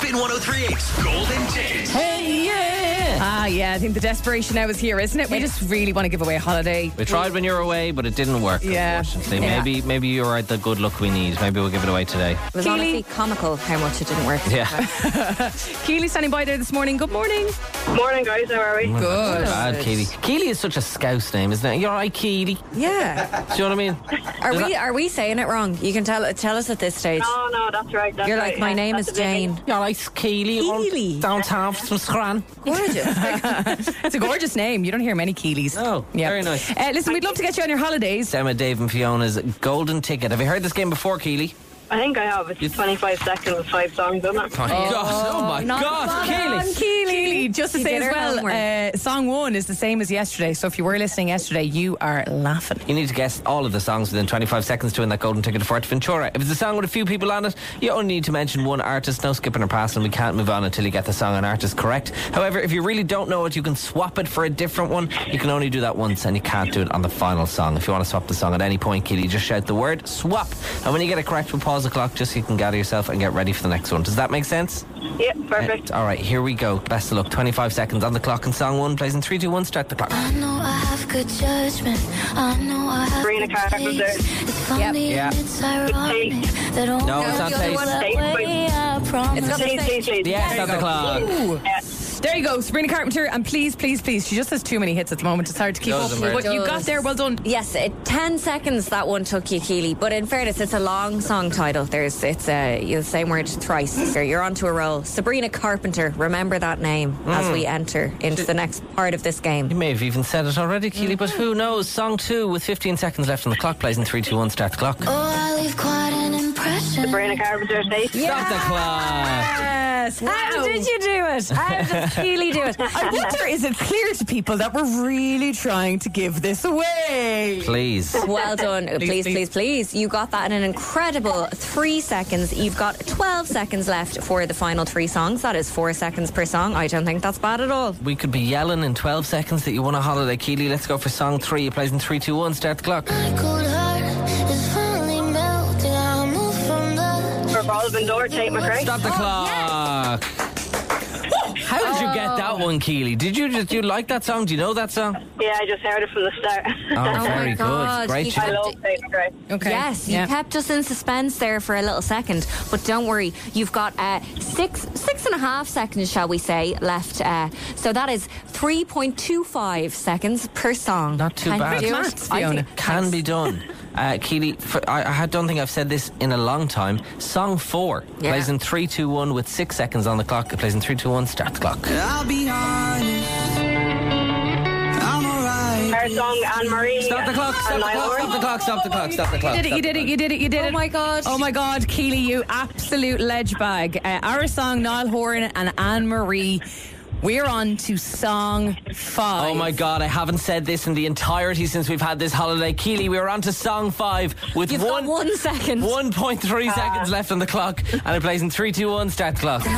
Spin 1038's Golden Ticket. Hey, yeah. Yeah, I think the desperation now is here, isn't it? We just really want to give away a holiday. We tried when you were away, but it didn't work, unfortunately. Yeah. Maybe you're right, the good luck we need. Maybe we'll give it away today. It was honestly comical how much it didn't work. Yeah. Keely standing by there this morning. Good morning. Morning, guys. How are we? Good. Bad, Keely. Keely is such a Scouse name, isn't it? You're right, Keely. Yeah. Do you know what I mean? Are we saying it wrong? You can tell us at this stage. No, that's right. You're like, my name is Jane. You're right, Keely. Keely. Downtown from Scran. Gorgeous. It's a gorgeous name. You don't hear many Keelys. Oh, very nice. Listen, we'd love to get you on your holidays. Emma, Dave and Fiona's Golden Ticket. Have you heard this game before, Keely? I think I have. It's 25 seconds, 5 songs, isn't it? Oh my God, Keely. Keely, just to She say did as her well, homework. song 1 is the same as yesterday. So if you were listening yesterday, you are laughing. You need to guess all of the songs within 25 seconds to win that Golden Ticket to Fuerteventura. If it's a song with a few people on it, you only need to mention one artist. No skipping or passing. We can't move on until you get the song and artist correct. However, if you really don't know it, you can swap it for a different one. You can only do that once and you can't do it on the final song. If you want to swap the song at any point, Keely, just shout the word swap. And when you get it correct, we'll pause the clock just so you can gather yourself and get ready for the next one. Does that make sense? Yeah, perfect. All right, here we go. Best of luck. 25 seconds on the clock, and song 1 plays in 3, 2, 1. Start the clock. I know I have good judgment. I know I have Sabrina Carpenter. It's funny Yeah. and it's ironic that all No, it's not Taste. I promise. It's got the same. Please. Yes, stop the clock. There you go, Sabrina Carpenter. And please, please, please, she just has too many hits at the moment. It's hard to keep up. Doesn't matter. But you got there, well done. Yes, 10 seconds that one took you, Keely. But in fairness, it's a long song title. It's the same word thrice. So you're onto a roll. Sabrina Carpenter. Remember that name as we enter into the next part of this game. You may have even said it already, Keely, but who knows? Song 2 with 15 seconds left on the clock plays in 3, 2, 1. Start the clock. Oh, I leave quite an impression. Sabrina Carpenter. Stop the clock. Yes. How did you do it? How did Keely do it? I wonder, is it clear to people that we're really trying to give this away? Please. Well done. Please. You got that in an incredible 3 seconds. You've got 12 seconds left for the final 3 songs. That is 4 seconds per song. I don't think that's bad at all. We could be yelling in 12 seconds that you won a holiday, Keely. Let's go for song 3. It plays in 3, 2, 1. Start the clock. My cold heart is finally melting. I move from the Revolving Door, Tate McRae. Stop the clock. How did you get that one, Keely? Do you like that song? Do you know that song? Yeah, I just heard it from the start. Oh, very my God. good. Great You tune. I love Tate McRae. Okay. Yes, you kept us in suspense there for a little second, but don't worry, you've got 6.5 seconds, shall we say, left. So that is 3.25 seconds per song. Not too Can bad. you do Maths, it? I Fiona. think- Can be done. Keely, I don't think I've said this in a long time. Song 4 Yeah. plays in 3, 2, 1 with 6 seconds on the clock. It plays in 3, 2, 1. Start the clock. I'll be honest, I'm alright. Her song, Anne-Marie. Stop the clock. Stop the clock. Stop the clock. Stop the clock. Stop the clock. You did it. Oh my God. Oh my God, Keely, you absolute ledge bag. Our song, Niall Horan and Anne-Marie. We're on to song 5. Oh my God, I haven't said this in the entirety since we've had this holiday. Keely, we're on to song 5 with You've got 1 second. 1.3 seconds left on the clock, and it plays in 3, 2, 1. Start the clock.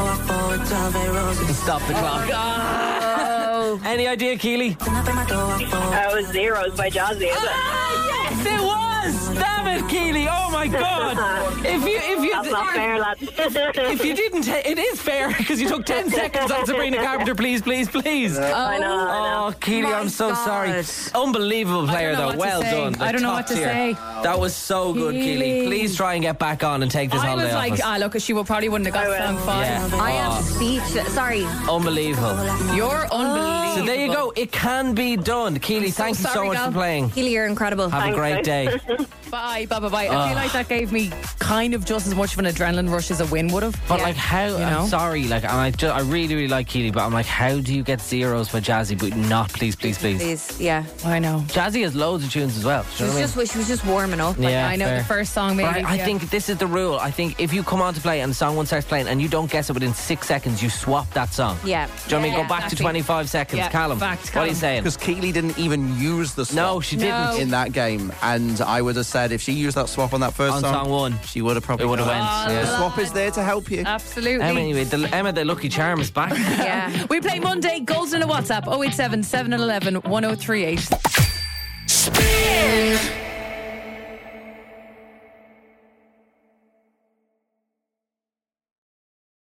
Stop the clock. Any idea, Keely? It was Zeros by Jazzy, is it? Yes, it was. Damn it, Keely. Oh my God. If you That's not fair, lads. if you didn't, it is fair because you took 10 seconds on Sabrina Carpenter. Please. I know. Oh, Keely, my I'm so God. sorry. Unbelievable player, know though. what to Well say. done. I don't know Top what to tier. say. That was so good, Keely. Keely. Please try and get back on and take this I holiday was like, off us. look, she probably wouldn't have got I will. song 5. Yeah. I am speechless. Sorry. Unbelievable. You're unbelievable. So there you go. It can be done. Keely, thank you so sorry, much girl. for playing. Keely, you're incredible. Have a great day. Bye. I feel like that gave me kind of just as much of an adrenaline rush as a win would have. But like, how? You know? I'm sorry. Like, and I really, really like Keely, but I'm like, how do you get Zeros by Jazzy, but not please? Please, yeah. I know. Jazzy has loads of tunes as well. Do She you know was what I mean? she was just warming up. Yeah, I know fair. the first song But maybe. I think this is the rule. I think if you come on to play and song 1 starts playing and you don't guess it within 6 seconds, you swap that song. Yeah. Do you know what I mean? Yeah, Go back exactly. to 25 seconds. Yeah, Callum, fact, what are you Callum. saying? Because Keely didn't even use the swap. No, she didn't. in that game, and I would have said if she used that swap on that first On song, song 1. she would have probably It would have gone. went. The Yeah. swap is there to help you. Absolutely. Anyway, Emma, the lucky charm is back. Yeah. We play Monday, goals in a WhatsApp, 087 711 1038. spin.